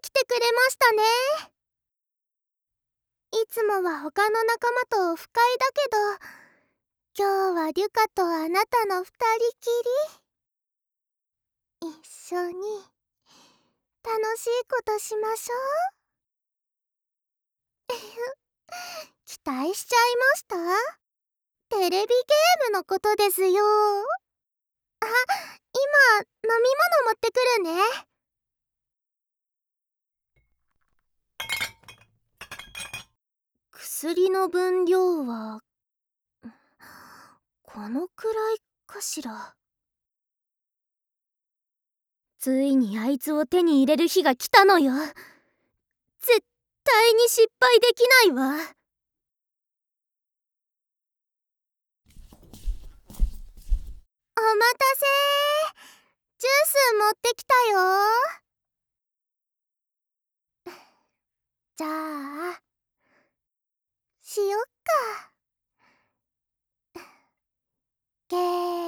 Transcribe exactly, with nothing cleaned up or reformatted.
来てくれましたね。いつもは他の仲間とオフ会だけど、今日はリュカとあなたの二人きり。一緒に楽しいことしましょう。期待しちゃいました？テレビゲームのことですよ。あ、今飲み物持ってくるね。薬の分量はこのくらいかしら。ついにあいつを手に入れる日が来たのよ。絶対に失敗できないわ。お待たせ。ジュース持ってきたよ。じゃあしよっか。ゲー